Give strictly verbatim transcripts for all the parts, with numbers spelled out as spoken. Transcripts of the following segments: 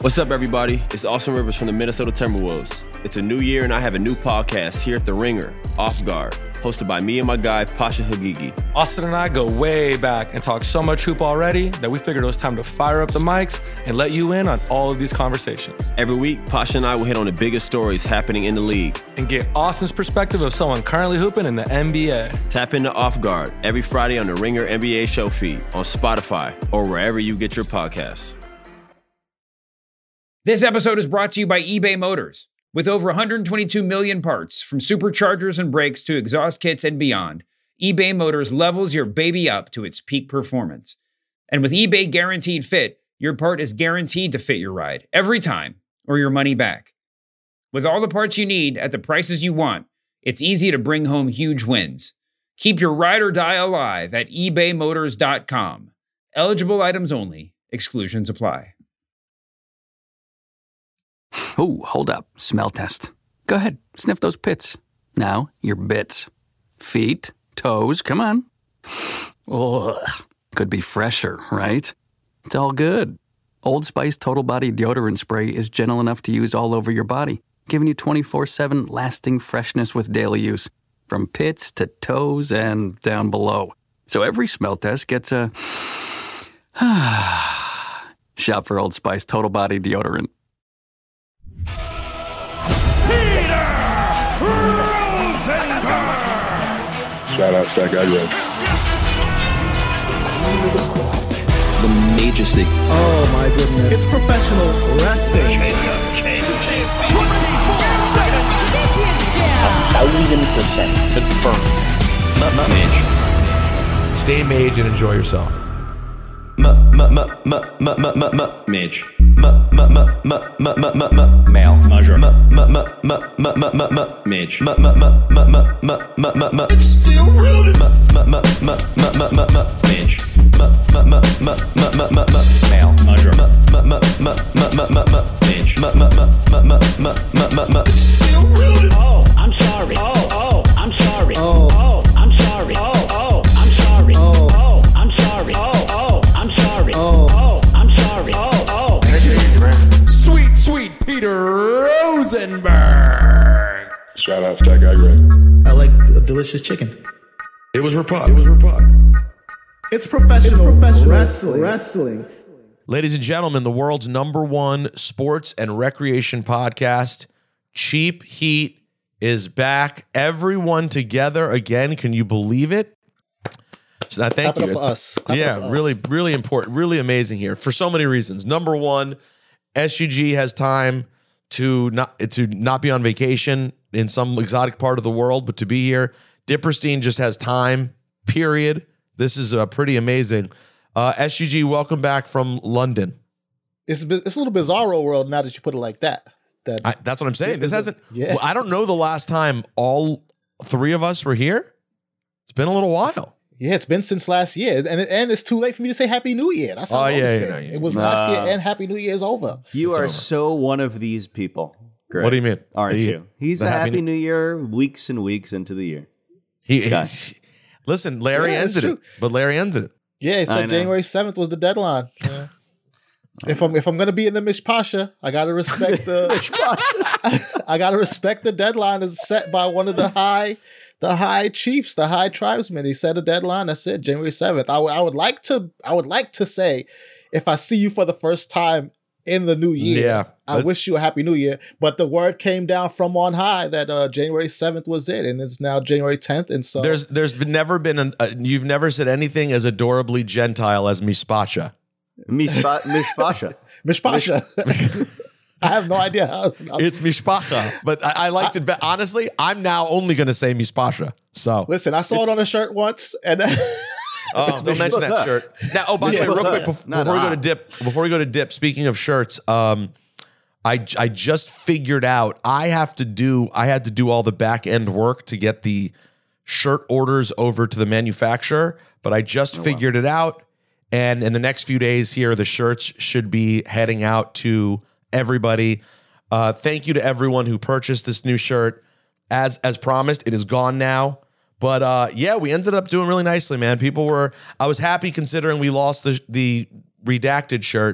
What's up, everybody? It's Austin Rivers from the Minnesota Timberwolves. It's a new year, and I have a new podcast here at The Ringer, Off Guard, hosted by me and my guy, Pasha Hagigi. Austin and I go way back and talk so much hoop already that we figured it was time to fire up the mics and let you in on all of these conversations. Every week, Pasha and I will hit on the biggest stories happening in the league and get Austin's perspective of someone currently hooping in the N B A. Tap into Off Guard every Friday on the Ringer N B A show feed, on Spotify, or wherever you get your podcasts. This episode is brought to you by eBay Motors. With over one hundred twenty-two million parts, from superchargers and brakes to exhaust kits and beyond, eBay Motors levels your baby up to its peak performance. And with eBay Guaranteed Fit, your part is guaranteed to fit your ride every time, or your money back. With all the parts you need at the prices you want, it's easy to bring home huge wins. Keep your ride or die alive at ebay motors dot com. Eligible items only. Exclusions apply. Oh, hold up. Smell test. Go ahead. Sniff those pits. Now, your bits. Feet, toes, come on. Ugh. Could be fresher, right? It's all good. Old Spice Total Body Deodorant Spray is gentle enough to use all over your body, giving you twenty-four seven lasting freshness with daily use, from pits to toes and down below. So every smell test gets a... Shop for Old Spice Total Body Deodorant. Shout out to that guy, Red. The Majesty. Oh my goodness. It's professional wrestling. A thousand percent confirmed. Mage. Stay mage and enjoy yourself. Mage. Male. Measure. Mage. It's still rooted. Mage. Male. Measure. Mage. It's still rooted. Oh, I'm sorry. Oh, oh, I'm sorry. Oh. Oh, I'm sorry. Oh, oh, I'm sorry. Oh. Oh, I'm sorry. Oh, oh, I'm sorry. Oh. Oh, I'm sorry. Oh, oh. Sweet, sweet Peter Rosenberg. Shout out to that guy, Red. I like a delicious chicken. It was Rapod. It was Rapod. It's professional, it's professional wrestling. wrestling. Ladies and gentlemen, the world's number one sports and recreation podcast, Cheap Heat, is back. Everyone together again. Can you believe it? So, thank Clap it you. up for us. Clap it yeah, up for us. really, really important, really amazing here for so many reasons. Number one, S G G has time to not to not be on vacation in some exotic part of the world, but to be here. Dipperstein just has time, period. This is uh, pretty amazing. Uh, S G G, welcome back from London. It's it's a little bizarro world now that you put it like that. That I, that's what I'm saying. This hasn't. Yeah. Well, I don't know the last time all three of us were here. It's been a little while. Yeah, it's been since last year, and and it's too late for me to say Happy New Year. That's how Oh, long yeah, it's yeah, been. yeah, yeah. It was last year, and Happy New Year is over. You It's are over. so one of these people. Greg, What do you mean? Aren't The- you? He's the a Happy Happy New- New Year weeks and weeks into the year. He, Okay. he's- listen, Larry Yeah, it's ended true. it, but Larry ended it. Yeah, he I said know. January seventh was the deadline. Yeah. If I'm if I'm gonna be in the Mishpasha, I gotta respect the I gotta respect the deadline is set by one of the high the high chiefs, the high tribesmen. He set a deadline. That's it, January seventh. I would I would like to I would like to say, if I see you for the first time in the new year, Yeah, I that's- wish you a happy new year. But the word came down from on high that uh, January seventh was it, and it's now January tenth. And so There's there's been never been an, uh, you've never said anything as adorably Gentile as Mispacha. Mishpa- Mishpasha. Mishpasha. I have no idea how to pronounce It's Mishpacha, but I, I liked it. But honestly, I'm now only going to say Mispasha. So Listen, I saw it on a shirt once, and Oh, don't mention that shirt. Now, oh, by the Yeah. way, real quick before, Not before we go I. to dip, before we go to dip. Speaking of shirts, um, I I just figured out I have to do I had to do all the back end work to get the shirt orders over to the manufacturer, but I just figured it out. And in the next few days here, the shirts should be heading out to everybody. Uh, thank you to everyone who purchased this new shirt. As as promised, it is gone now. But uh, yeah, we ended up doing really nicely, man. People were, I was happy considering we lost the the redacted shirt.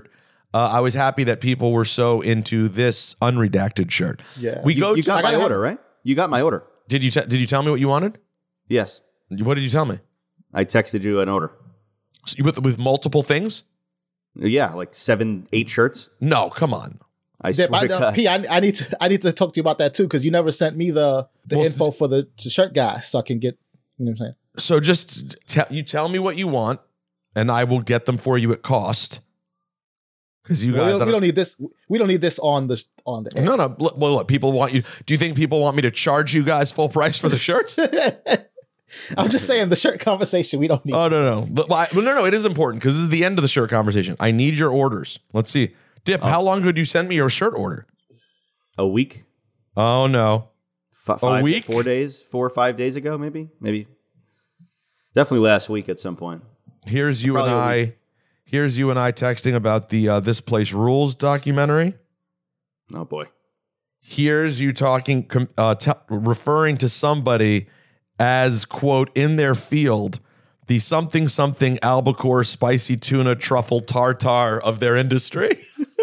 Uh, I was happy that people were so into this unredacted shirt. Yeah. we You, go. you to, got my gotta order, have- right? You got my order. did you te- did you tell me what you wanted? Yes. What did you tell me? I texted you an order. So you- with with multiple things? Yeah, like seven, eight shirts. No, come on. I Dip, swear I, to uh, God. P, I, I need to I need to talk to you about that too because you never sent me the the Well, info for the, the shirt guy so I can get you know what I'm saying. So just tell you tell me what you want, and I will get them for you at cost. Because you Well, guys, we, I don't, we don't- don't need this. We don't need this on the on the. Air. no, no. Well, look, people want you. Do you think people want me to charge you guys full price for the shirts? I'm just saying the shirt conversation. We don't need. Oh no, no, but well, I- well, no, no. It is important because this is the end of the shirt conversation. I need your orders. Let's see, Dip. How long ago did you send me your shirt order? A week? Oh no, F- five, week? Four days? Four or five days ago, maybe? Maybe. Definitely last week at some point. here's you and Probably a I. Here's you and I texting about the uh, This Place Rules documentary. Oh, boy. Here's you talking, com- uh, t- referring to somebody as, quote, in their field, the something something albacore spicy tuna truffle tartar of their industry.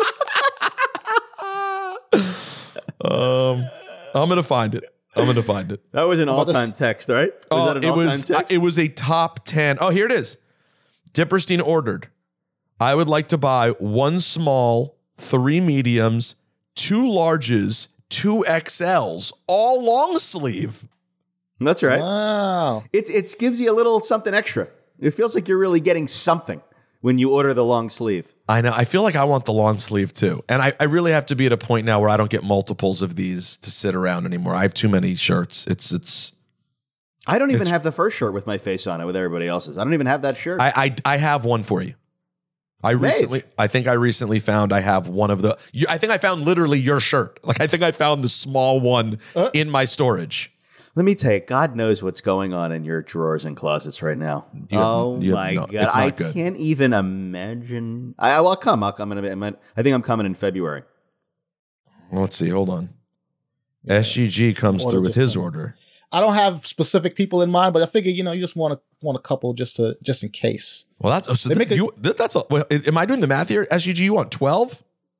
um, I'm going to find it. I'm going to find it. That was an about this? all-time text, right? Was Oh, that an it all-time was text? it was a top ten. Oh, here it is. Dipperstein ordered. I would like to buy one small, three mediums, two larges, two X Ls, all long sleeve. That's right. Wow. It it gives you a little something extra. It feels like you're really getting something when you order the long sleeve. I know. I feel like I want the long sleeve too. And I, I really have to be at a point now where I don't get multiples of these to sit around anymore. I have too many shirts. It's it's I don't even It's- have the first shirt with my face on it with everybody else's. I don't even have that shirt. I I, I have one for you. I Mage. recently I think I recently found I have one of the you, I think I found literally your shirt. Like I think I found the small one Uh. in my storage. Let me tell you, God knows what's going on in your drawers and closets right now. You have- oh you have my no- God. it's not I good. can't even imagine. I, well, I'll come. I'll come in a bit. I think I'm coming in February. Let's see. Hold on. S G G comes Order through with this his one. order. I don't have specific people in mind, but I figure you know you just want to want a couple just to just in case. Well, that's oh, so They this, make a- you, that- that's a, well, am I doing the math here? S G G, you want twelve?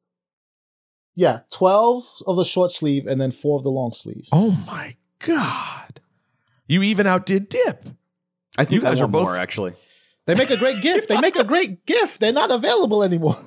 Yeah, twelve of the short sleeve and then four of the long sleeve. Oh my God. You even outdid Dip. I think You guys I are want both- more, actually. They make a great gift. They make a great gift. They're not available anymore.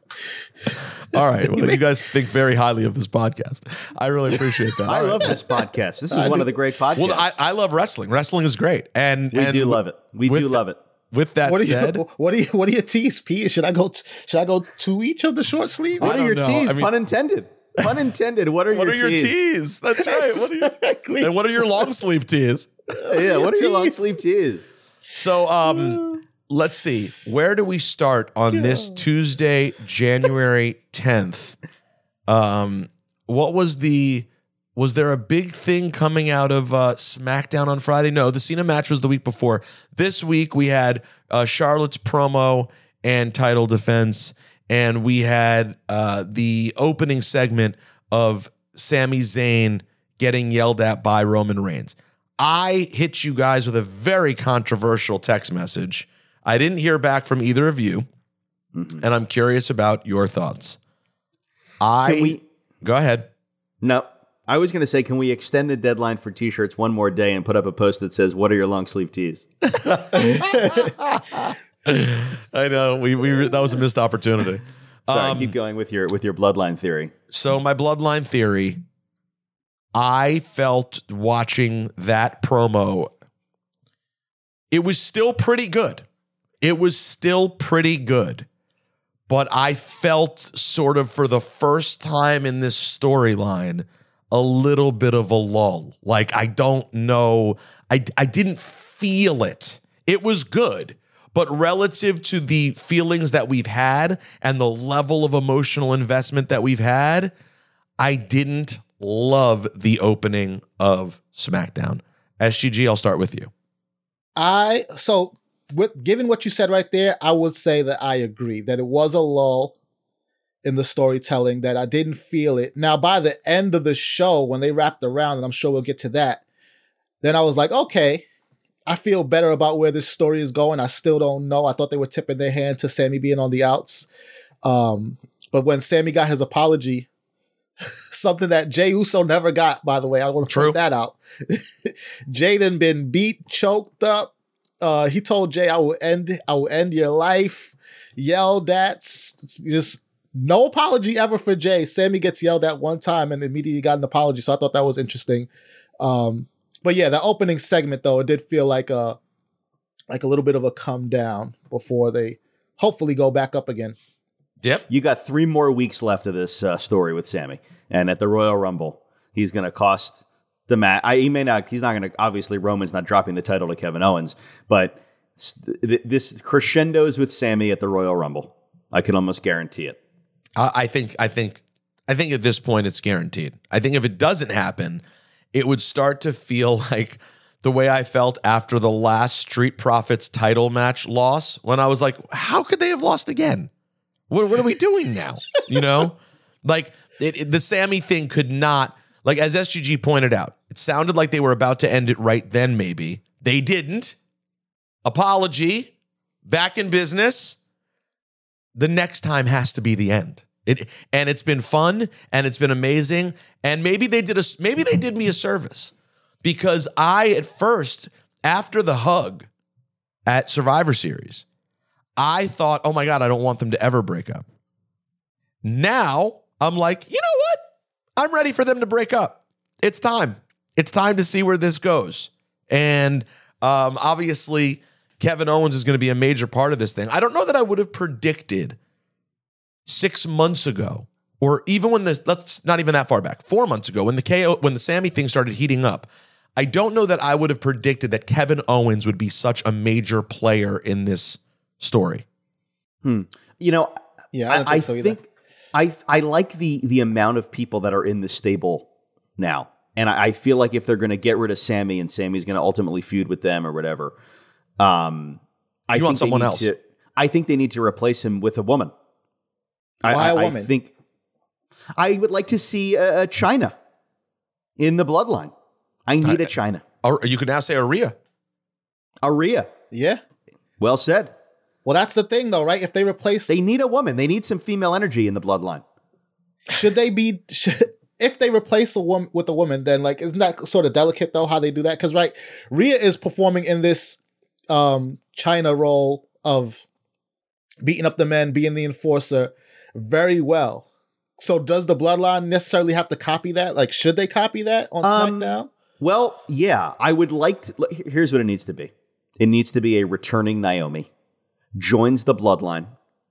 All right. Well, you guys think very highly of this podcast. I really appreciate that. I All love right. this podcast. This is I one do- of the great podcasts. Well, I, I love wrestling. Wrestling is great. And we and do love it. We with do the- love it. With that What do said, you what do you what do you tease, P? Should I go t- should I go to each of the short sleeve? What I are don't your know. teas? I mean- Pun intended. Pun intended. What are what your are your teas? tees? That's right. What are your, Exactly. and what are your long sleeve tees? Yeah, what are your long teas? sleeve teas? So, um, let's see. Where do we start on this Tuesday, January tenth? Um, what was the? Was there a big thing coming out of uh, SmackDown on Friday? No, the Cena match was the week before. This week we had uh, Charlotte's promo and title defense, and we had uh, the opening segment of Sami Zayn getting yelled at by Roman Reigns. I hit you guys with a very controversial text message. I didn't hear back from either of you, Mm-hmm. and I'm curious about your thoughts. I Can we? go ahead. No. I was going to say, can we extend the deadline for T-shirts one more day and put up a post that says, "What are your long sleeve tees?" I know we we that was a missed opportunity. Sorry, Um, keep going with your with your bloodline theory. So my bloodline theory, I felt watching that promo, it was still pretty good. It was still pretty good. But I felt sort of for the first time in this storyline, a little bit of a lull. Like I don't know, I, I didn't feel it. It was good. But relative to the feelings that we've had and the level of emotional investment that we've had, I didn't love the opening of SmackDown. S G G, I'll start with you. I so with given what you said right there, I would say that I agree that it was a lull in the storytelling, that I didn't feel it. Now, by the end of the show, when they wrapped around, and I'm sure we'll get to that, then I was like, okay, I feel better about where this story is going. I still don't know. I thought they were tipping their hand to Sammy being on the outs. Um, but when Sammy got his apology, something that Jey Uso never got, by the way, I want to point that out. Jey then been beat, choked up. Uh, he told Jey, "I will end, I will end your life." Yelled at, just no apology ever for Jey. Sammy gets yelled at one time and immediately got an apology. So I thought that was interesting. Um, but yeah, the opening segment though, it did feel like a like a little bit of a come down before they hopefully go back up again. Yep. You got three more weeks left of this uh, story with Sammy, and at the Royal Rumble, he's going to cost the match. I he may not. He's not going to. Obviously, Roman's not dropping the title to Kevin Owens, but th- this crescendos with Sammy at the Royal Rumble. I can almost guarantee it. I, I think. I think. I think at this point it's guaranteed. I think if it doesn't happen, it would start to feel like the way I felt after the last Street Profits title match loss, when I was like, "How could they have lost again? What, what are we doing now?" You know, like it, it, the Sammy thing could not, like as S G G pointed out, it sounded like they were about to end it right then. Maybe they didn't. Apology, back in business. The next time has to be the end. It and it's been fun and it's been amazing. And maybe they did a maybe they did me a service, because I at first, after the hug at Survivor Series, I thought, oh my God, I don't want them to ever break up. Now I'm like, you know what? I'm ready for them to break up. It's time. It's time to see where this goes. And um, obviously, Kevin Owens is going to be a major part of this thing. I don't know that I would have predicted six months ago, or even when this, let's not even that far back, four months ago, when the K O, when the Sammy thing started heating up. I don't know that I would have predicted that Kevin Owens would be such a major player in this story. Hmm. You know, yeah, I, don't think, I, so I think I I like the the amount of people that are in the stable now, and I, I feel like if they're going to get rid of Sammy and Sammy's going to ultimately feud with them or whatever, um, I you think want someone they need else. To, I think they need to replace him with a woman. Why I, a I, woman? I think I would like to see a, a China in the bloodline. I need I, a China. Or you could now say Aria. Aria. Yeah. Well said. Well, that's the thing, though, right? If they replace, they need a woman. They need some female energy in the bloodline. Should they be? Should, if they replace a woman with a woman, then like isn't that sort of delicate though? How they do that? Because right, Rhea is performing in this um China role of beating up the men, being the enforcer, very well. So does the bloodline necessarily have to copy that? Like, should they copy that on Um, SmackDown? Well, yeah, I would like to. Here's what it needs to be. It needs to be a returning Naomi, joins the bloodline,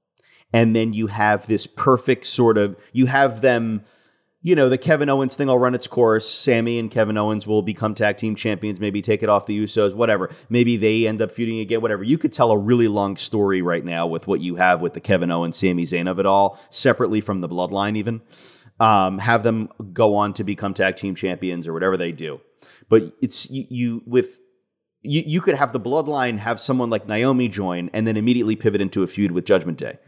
and then you have this perfect sort of, you have them, you know, the Kevin Owens thing will run its course. Sammy and Kevin Owens will become tag team champions, maybe take it off the Usos, whatever. Maybe they end up feuding again, whatever. You could tell a really long story right now with what you have with the Kevin Owens, Sami Zayn of it all, separately from the bloodline even. Um, have them go on to become tag team champions or whatever they do. But it's you, you with you, you could have the bloodline have someone like Naomi join and then immediately pivot into a feud with Judgment Day.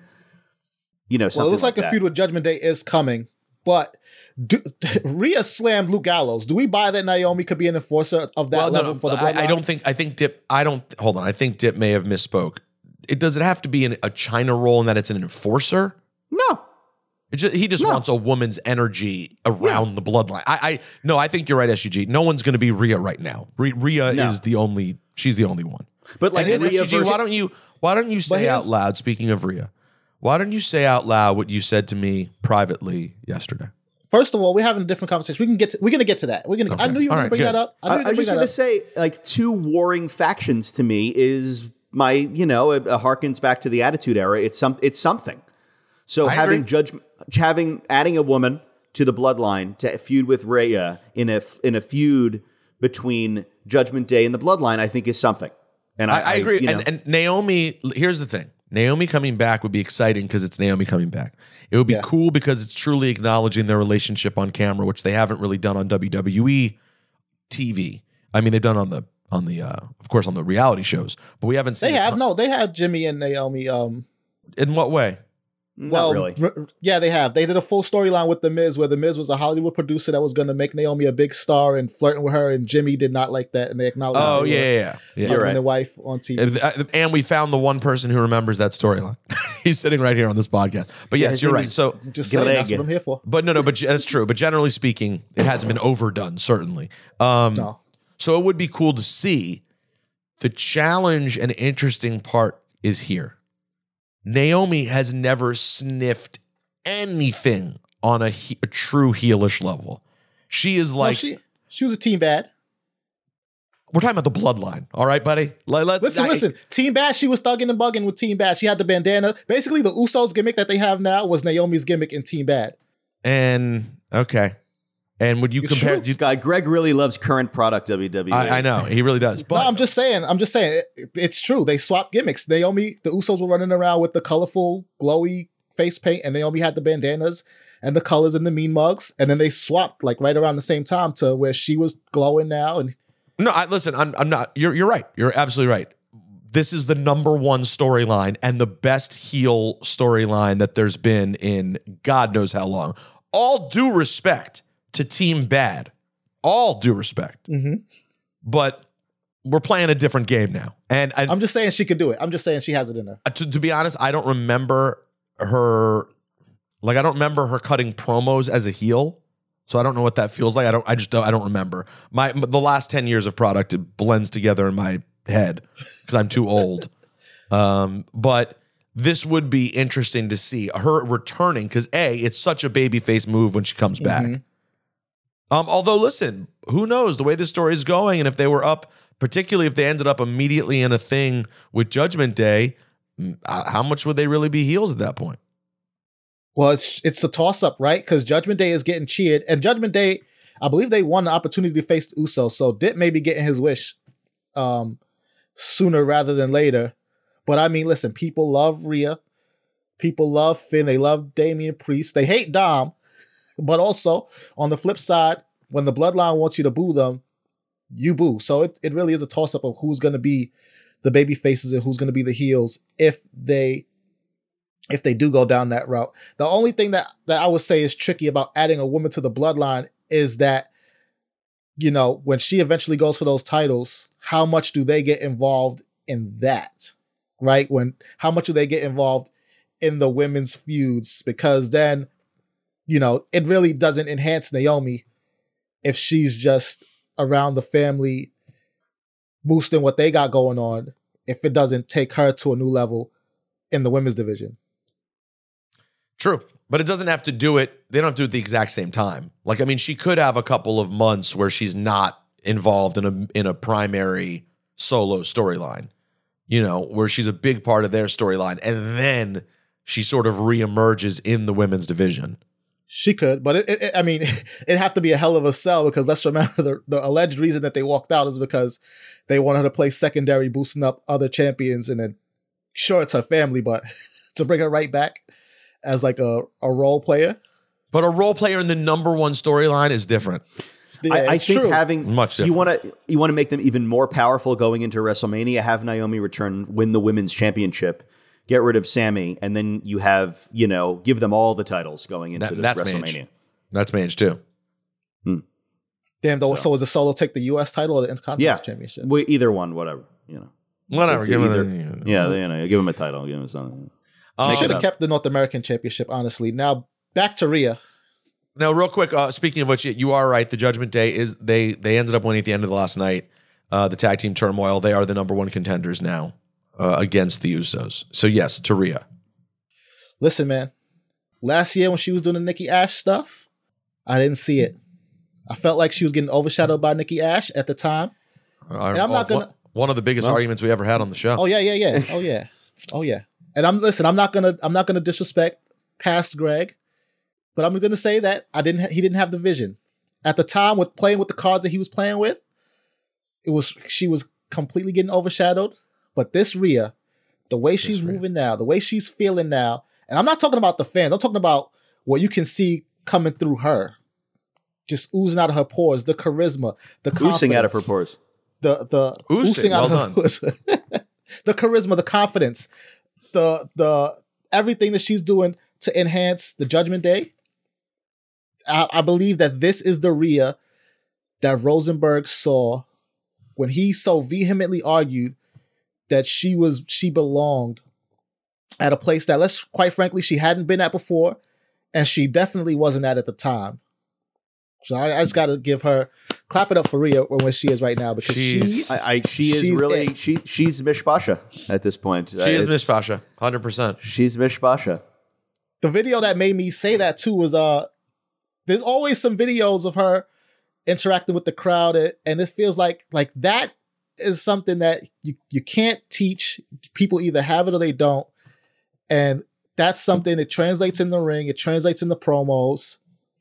You know, something Well, it looks like, like a that. feud with Judgment Day is coming, but do, Rhea slammed Luke Gallows. Do we buy that Naomi could be an enforcer of that Well, no, level no, for the bloodline? I, I don't think. I think Dip. I don't. Hold on. I think Dip may have misspoke. It does it have to be an, a China role in that it's an enforcer? No. It just, he just No. wants a woman's energy around the bloodline. I, I no, I think you're right, S G G. No one's going to be Rhea right now. Rhea, Rhea No. is the only. She's the only one. But like And, and Rhea S G G, versus- why don't you? Why don't you say his- out loud? Speaking of Rhea, why don't you say out loud what you said to me privately yesterday? First of all, we're having a different conversation. We can get to, we're gonna get to that. We're gonna. I Okay. knew you were All gonna right, bring good. that up. I, knew I, you I were was just gonna going bring to that up. say, like, two warring factions to me is my, you know, it, it harkens back to the Attitude Era. It's some, it's something. So I having agree. judge, having adding a woman to the bloodline to feud with Rhea in a in a feud between Judgment Day and the bloodline, I think is something. And I, I, I agree. you know, and, and Naomi, here's the thing. Naomi coming back would be exciting because it's Naomi coming back. It would be Yeah. cool because it's truly acknowledging their relationship on camera, which they haven't really done on W W E T V. I mean, they've done on the on the uh, of course on the reality shows, but we haven't seen. They a have ton- no. They have Jimmy and Naomi. Um, In what way? Not really. r- yeah, they have. They did a full storyline with The Miz where The Miz was a Hollywood producer that was going to make Naomi a big star and flirting with her, and Jimmy did not like that, and they acknowledged Oh, they yeah, were yeah, yeah. yeah. husband right. and wife on T V. And, uh, and we found the one person who remembers that storyline. He's sitting right here on this podcast. But yes, his you're name right. is- So, I'm just saying, that's Greg. what I'm here for. but no, no, but that's true. But generally speaking, it hasn't been overdone, certainly. Um, No. So it would be cool to see. The challenge and interesting part is here. Naomi has never sniffed anything on a, he- a true heelish level. She is No, like, she, she was a team bad. we're talking about the bloodline. All right, buddy? Let, let- Listen, I- listen. Team Bad, she was thugging and bugging with Team Bad. She had the bandana. Basically, the Usos gimmick that they have now was Naomi's gimmick in Team Bad. And, okay. And would you It's compare? true. You, God, Greg really loves current product W W E. I, I know. He really does. But no, I'm just saying. I'm just saying. It, it's true. They swapped gimmicks. Naomi, the Usos were running around with the colorful, glowy face paint, and Naomi had the bandanas and the colors and the mean mugs. And then they swapped like right around the same time to where she was glowing now. And No, I, listen, I'm, I'm not. You're, you're right. You're absolutely right. This is the number one storyline and the best heel storyline that there's been in God knows how long. All due respect to Team Bad. All due respect. mm-hmm. But we're playing a different game now. And, and I'm just saying she could do it. I'm just saying she has it in her. to, to be honest, I don't remember her. Like, I don't remember her cutting promos as a heel. So I don't know what that feels like. I don't. I just don't. I don't remember. My the last ten years of product, it blends together in my head because I'm too old. Um, but this would be interesting to see her returning because a, it's such a babyface move when she comes back. Mhm. Um, although, listen, who knows the way this story is going, and if they were up, particularly if they ended up immediately in a thing with Judgment Day, mm, uh, how much would they really be heels at that point? Well, it's it's a toss up, right? Because Judgment Day is getting cheered, and Judgment Day, I believe they won the opportunity to face the Usos, so Dip may be getting his wish um, sooner rather than later. But I mean, listen, people love Rhea, people love Finn, they love Damian Priest, they hate Dom, but also on the flip side, when the Bloodline wants you to boo them, you boo. So it it really is a toss up of who's going to be the baby faces and who's going to be the heels if they. If they do go down that route. The only thing that, that I would say is tricky about adding a woman to the bloodline is that, you know, when she eventually goes for those titles, how much do they get involved in that? Right? When how much do they get involved in the women's feuds? Because then, you know, it really doesn't enhance Naomi if she's just around the family boosting what they got going on, if it doesn't take her to a new level in the women's division. True. But it doesn't have to do it. They don't have to do it at the exact same time. Like, I mean, she could have a couple of months where she's not involved in a in a primary solo storyline, you know, where she's a big part of their storyline. And then she sort of reemerges in the women's division. She could, but it, it, I mean, it'd have to be a hell of a sell because let's remember the, the alleged reason that they walked out is because they wanted her to play secondary, boosting up other champions. And then, sure, it's her family, but to bring her right back as like a, a role player. But a role player in the number one storyline is different. Yeah, I, I it's think true. having Much you different. want to you want to make them even more powerful going into WrestleMania. Have Naomi return, win the women's championship, get rid of Sammy, and then you have you know give them all the titles going into That- the that's WrestleMania. Mange. That's Mange too. Damn, though. So, So- was the Solo take the U S title or the Intercontinental Yeah, Championship? we, either one, whatever you know. Whatever. Do Give either- him the, Yeah, you know, give him a title, give him something. They Um, should have up. kept the North American Championship, honestly. Now, back to Rhea. Now, real quick, uh, speaking of which, you are right. The Judgment Day is they they ended up winning at the end of the last night. Uh, the tag team turmoil. They are the number one contenders now uh, against the Usos. So yes, to Rhea. Listen, man. Last year when she was doing the Nikki Ash stuff, I didn't see it. I felt like she was getting overshadowed by Nikki Ash at the time. Uh, And I'm not gonna- one, one of the biggest Well- arguments we ever had on the show. Oh yeah, yeah, yeah. Oh yeah. Oh yeah. And I'm listen, I'm not gonna I'm not gonna disrespect past Greg, but I'm gonna say that I didn't ha- he didn't have the vision. At the time with playing with the cards that he was playing with, it was she was completely getting overshadowed. But this Rhea, the way she's Rhea. moving now, the way she's feeling now, and I'm not talking about the fans, I'm talking about what you can see coming through her. Just oozing out of her pores, the charisma, the confidence. Oozing out of her pores. The the Oozing, oozing out well of her pores. The charisma, the confidence, the the everything that she's doing to enhance the Judgment Day. I, I believe that this is the Rhea that Rosenberg saw when he so vehemently argued that she was she belonged at a place that, let's quite frankly, she hadn't been at before, and she definitely wasn't at at the time. So I, I just got to give her clap it up for Rhea where she is right now, because She's- she, I, I she is she's really it. she she's Mishpasha at this point. She is Uh, Miss Pasha, one hundred percent. She's Mishpasha. The video that made me say that too was uh, there's always some videos of her interacting with the crowd, and, and it feels like like that is something that you you can't teach. People either have it or they don't, and that's something that translates in the ring. It translates in the promos,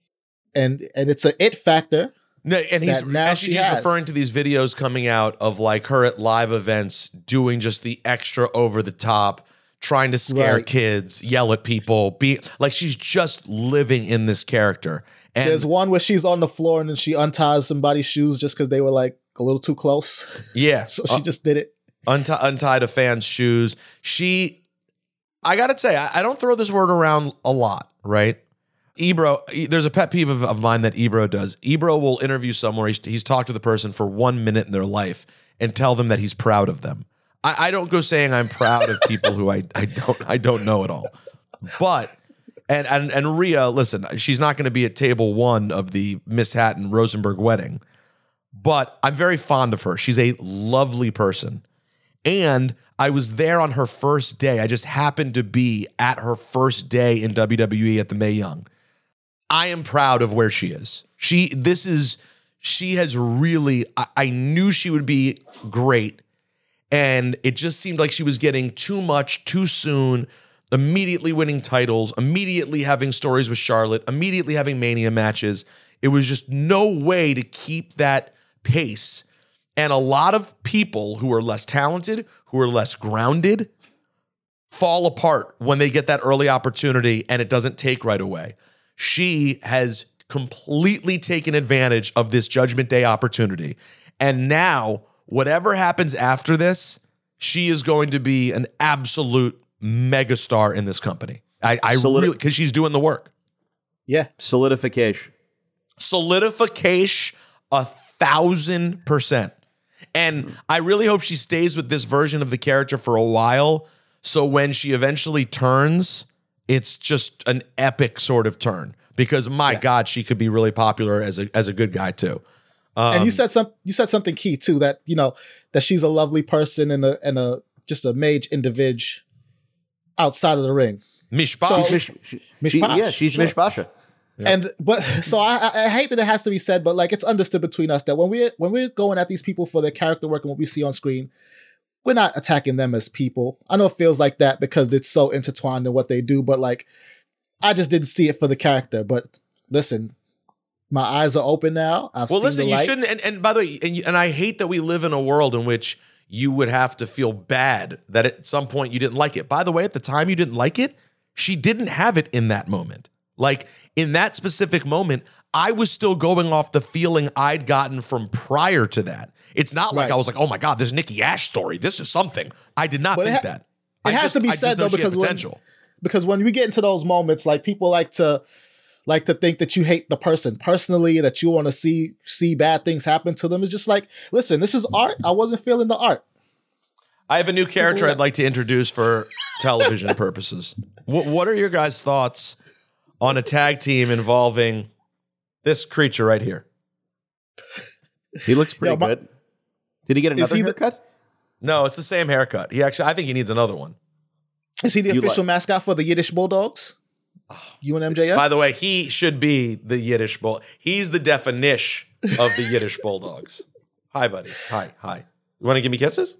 and and it's an it factor. No, and he's that now actually she just has. referring to these videos coming out of like her at live events doing just the extra over the top, trying to scare Right. kids, yell at people, be like she's just living in this character. And There's one where she's on the floor and then she unties somebody's shoes just because they were like a little too close. yeah, So she uh, just did it. unti- untied a fan's shoes. She, I gotta say, I, I don't throw this word around a lot, right? Ebro, e- there's a pet peeve of, of mine that Ebro does. Ebro will interview somewhere. He's, he's talked to the person for one minute in their life and tell them that he's proud of them. I, I don't go saying I'm proud of people who I, I don't I don't know at all. But and and and Rhea, listen, she's not going to be at table one of the Miss Hatton Rosenberg wedding, but I'm very fond of her. She's a lovely person. And I was there on her first day. I just happened to be at her first day in W W E at the Mae Young. I am proud of where she is. She, this is, she has really, I, I knew she would be great. And it just seemed like she was getting too much too soon, immediately winning titles, immediately having stories with Charlotte, immediately having Mania matches. It was just no way to keep that pace. And a lot of people who are less talented, who are less grounded, fall apart when they get that early opportunity and it doesn't take right away. She has completely taken advantage of this Judgment Day opportunity. And now, whatever happens after this, she is going to be an absolute megastar in this company. I, I Solidi- really, because she's doing the work. Yeah. Solidification. Solidification a thousand percent. And I really hope she stays with this version of the character for a while. So when she eventually turns, it's just an epic sort of turn. Because my Yeah. God, she could be really popular as a as a good guy too. Um, And you said some you said something key too, that you know that she's a lovely person and a and a just a mage individual outside of the ring. Mishpah. So- She's Mish, she, Mishpash, yeah, she's sure. Mishpasha. And but so I, I I hate that it has to be said, but like it's understood between us that when we when we're going at these people for their character work and what we see on screen, we're not attacking them as people. I know it feels like that because it's so intertwined in what they do, but like I just didn't see it for the character. But listen, my eyes are open now. I've well, seen listen, the you light. shouldn't. And, and by the way, and, you- and I hate that we live in a world in which you would have to feel bad that at some point you didn't like it. By the way, at the time you didn't like it, she didn't have it in that moment. Like in that specific moment, I was still going off the feeling I'd gotten from prior to that. It's not like Right. I was like, oh my God, this Nikki Ash story. This is something. I did not But it think ha- that. it I has just- to be I just said, know though, she had because when- potential. because when we get into those moments, like people like to like to think that you hate the person personally, that you want to see see bad things happen to them. It's just like, listen, this is art. I wasn't feeling the art. I have a new character that- I'd like to introduce for television purposes. What, what are your guys' thoughts on a tag team involving this creature right here? He looks pretty Yo, my- good. Did he get another he the- haircut? No, it's the same haircut. He actually, I think he needs another one. Is he the You official like- mascot for the Yiddish Bulldogs? You and M J F? By the way, he should be the Yiddish bull. He's the definition of the Yiddish Bulldogs. Hi, buddy. Hi, hi. You want to give me kisses?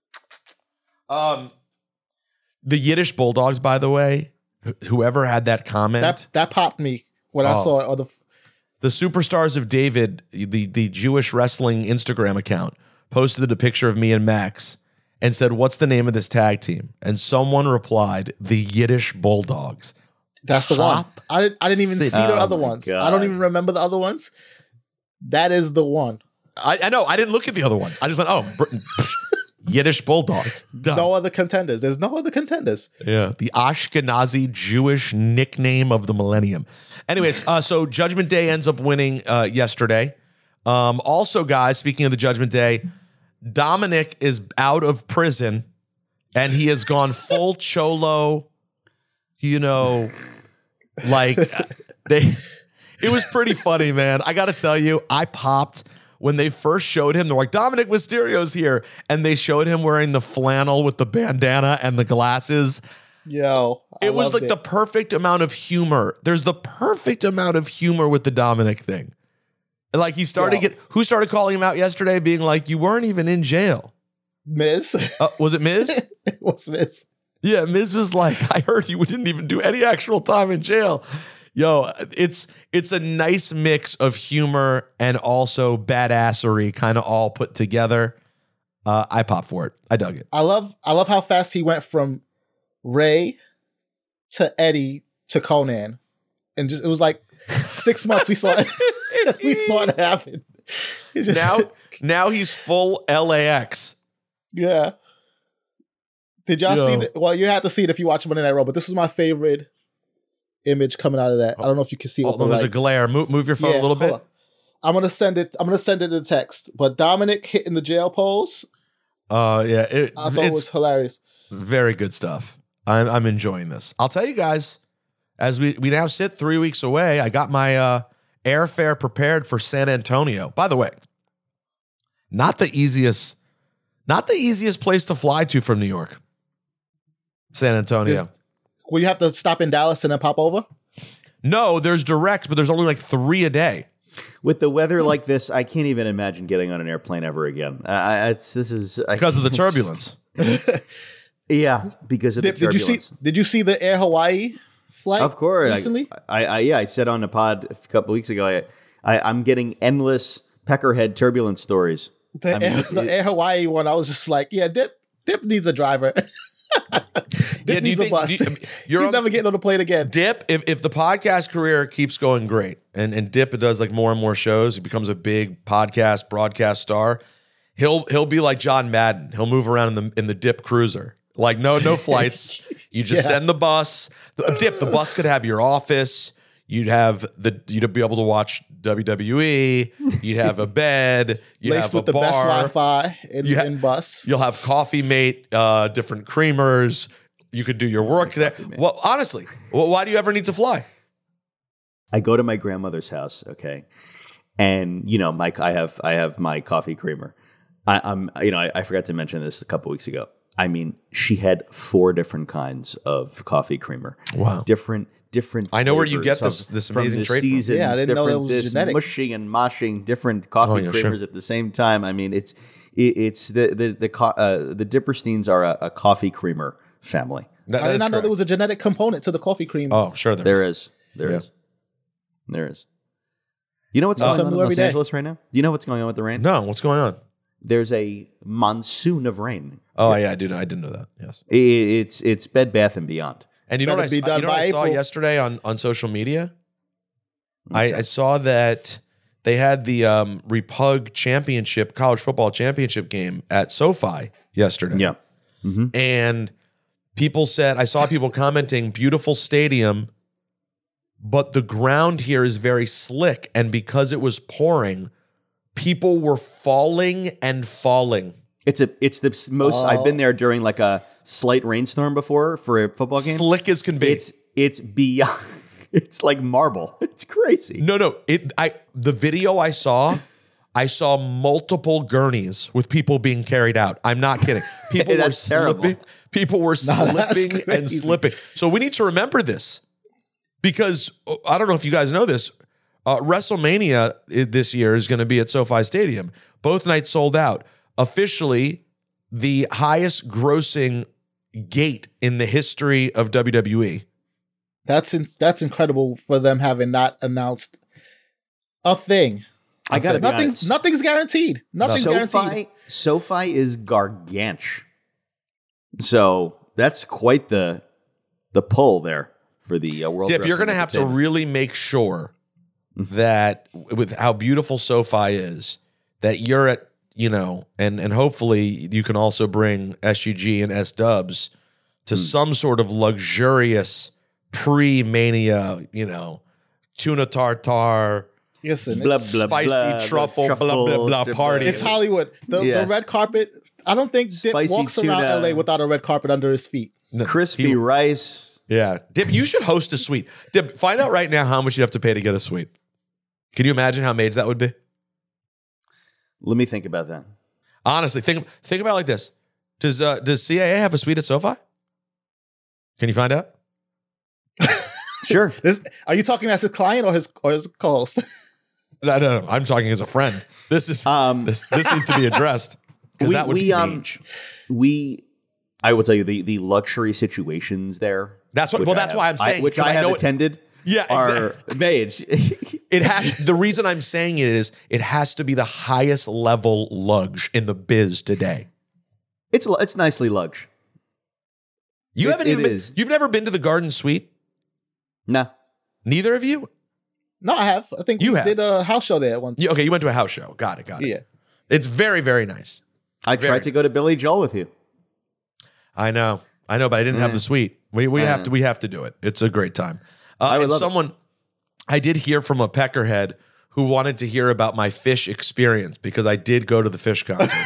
Um, the Yiddish Bulldogs, by the way, wh- whoever had that comment, that that popped me when I Oh. saw it. Or the the Superstars of David, the, the Jewish wrestling Instagram account, posted a picture of me and Max and said, what's the name of this tag team? And someone replied, the Yiddish Bulldogs. that's the one. I didn't I didn't even City. see the Oh other my ones. I God. don't even remember the other ones. That is the one. I, I know, I didn't look at the other ones. I just went, oh, Britain. Yiddish Bulldog. Done. No other contenders. There's no other contenders. Yeah. The Ashkenazi Jewish nickname of the millennium. Anyways, uh, so Judgment Day ends up winning uh, yesterday. Um, also, guys, speaking of the Judgment Day, Dominic is out of prison and he has gone full cholo, you know, like they, it was pretty funny, man. I got to tell you, I popped when they first showed him. They're like, Dominic Mysterio's here. And they showed him wearing the flannel with the bandana and the glasses. Yo, I it was loved like it. the perfect amount of humor. There's the perfect amount of humor with the Dominic thing. Like he started Yo. get who started calling him out yesterday, being like, "You weren't even in jail." Miz. Uh, was it Miz? It was Miz. Yeah, Miz was like, "I heard you didn't even do any actual time in jail." Yo, it's it's a nice mix of humor and also badassery, kind of all put together. Uh, I popped for it. I dug it. I love I love how fast he went from Ray to Eddie to Conan. And just it was like six months we saw it. we saw it happen. He just- Now, now he's full L A X. Yeah. Did y'all Yo. see that? Well, you had to see it if you watch Monday Night Raw, but this was my favorite image coming out of that. I don't know if you can see it. Oh, but there's like- a glare. Move, move your phone Yeah, a little hold bit. on. I'm gonna send it. I'm gonna send it in text. But Dominic hitting the jail pose, Uh, yeah, it, I thought it it's was hilarious. very good stuff. I'm I'm enjoying this. I'll tell you guys, as we we now sit three weeks away, I got my uh, airfare prepared for San Antonio. By the way, not the easiest, not the easiest place to fly to from New York. San Antonio. This- Will you have to stop in Dallas and then pop over? No, there's direct, but there's only like three a day. With the weather like this, I can't even imagine getting on an airplane ever again. I, I, it's this is I, Because of the turbulence. yeah, because of Did, the did you turbulence. see? Did you see the Air Hawaii flight? Of course, recently. I, I, I yeah, I said on the pod a couple weeks ago. I, I I'm getting endless peckerhead turbulence stories. the, I mean, Air, it- the Air Hawaii one, I was just like, yeah, Dip, Dip needs a driver. Dip Yeah, do you needs a think- bus. do you- you're He's on- never getting on the plane again. Dip, if, if the podcast career keeps going great and, and Dip does like more and more shows, he becomes a big podcast broadcast star, he'll he'll be like John Madden. He'll move around in the in the Dip cruiser. Like no no flights. You just Yeah. send the bus. The, Dip, the bus could have your office. You'd have the you'd be able to watch W W E. You'd have a bed. You'd Laced have a with the bar. best Wi-Fi in, You ha- in bus. You'll have Coffee Mate, uh, different creamers. You could do your work there. Well, honestly, well, why do you ever need to fly? I go to my grandmother's house, okay, and you know, my I have I have my coffee creamer. I, I'm you know I, I forgot to mention this a couple weeks ago. I mean, she had four different kinds of coffee creamer. Wow. Different different. I know where you flavors get this- of- this from amazing the trait from. seasons, Yeah, I didn't know that different- was this genetic. Mushing and moshing different coffee Oh, yeah, creamers sure. at the same time. I mean, it's it, it's the the the co- uh, the Dippersteins are a, a coffee creamer family. That- I that did is not know correct. there was a genetic component to the coffee cream. Oh, sure. There, There is. is. There Yeah. is. There is. You know what's Uh, going on something in every Los day. Angeles right now? You know what's going on with the rain? No, what's going on? There's a monsoon of rain. Oh, yeah, I do know. I didn't know that. Yes. I- It's it's Bed Bath and Beyond. And you know what I, Better be saw, done you know what by I saw April. yesterday on, on social media? I, that? I saw that they had the um, Repug Championship, college football championship game at SoFi yesterday. Yeah. And people said, I saw people commenting, beautiful stadium, but the ground here is very slick. And because it was pouring, people were falling and falling. It's a it's the s- most I've been there during like a slight rainstorm before for a football game. Slick as can be. It's it's beyond it's like marble. It's crazy. No, no. It I the video I saw, I saw multiple gurneys with people being carried out. I'm not kidding. People were That's terrible. slipping. People were No, that's slipping and crazy. slipping. So we need to remember this because uh, I don't know if you guys know this. Uh, WrestleMania i- this year is going to be at SoFi Stadium. Both nights sold out. Officially, the highest grossing gate in the history of W W E. That's in, that's incredible for them having not announced a thing. I gotta be Nothing's honest. nothing's guaranteed. Nothing's guaranteed. SoFi SoFi is gargantuan. So that's quite the the pull there for the uh, World. Dip, you're Wrestling going to have to Entertainment. really make sure that with how beautiful SoFi is, that you're at you know, and and hopefully you can also bring S G G and S Dubs to Hmm. some sort of luxurious pre-mania, you know, tuna tartare, Listen, Blah, it's, blah, spicy blah, truffle, truffle, blah blah blah blah, party. it's Hollywood. The, Yes. the red carpet. I don't think Dip Spicy walks around tuna. L A without a red carpet under his feet. No, Crispy he- rice. Yeah, Dip, you should host a suite. Dip, find out right now how much you have to pay to get a suite. Can you imagine how made that would be? Let me think about that. Honestly, think think about it like this: Does uh, does C I A have a suite at SoFi? Can you find out? Sure. This, are you talking as his client or his or his co-host? No, no, no. I'm talking as a friend. This is Um, this this needs to be addressed because we, that would we, be um, age. we, I will tell you the the luxury situations there. That's what. which Well, I that's have- why I'm I- saying which 'cause I, I have know it- attended. Yeah, are mage. It has. The reason I'm saying it is it has to be the highest level luge in the biz today. It's it's nicely luxe. You It- haven't it even. Been, is. You've never been to the Garden Suite. No. Neither of you. No, I have. I think You we have. did a house show there once. You, okay, you went to a house show. Got it. Got it. Yeah. It's very very nice. I Very tried to go to Billy Joel with you. I know. I know, but I didn't have Yeah. the suite. We we I have know. to we have to do it. It's a great time. Uh, I would and love it. someone I did hear from a peckerhead who wanted to hear about my fish experience because I did go to the fish concert.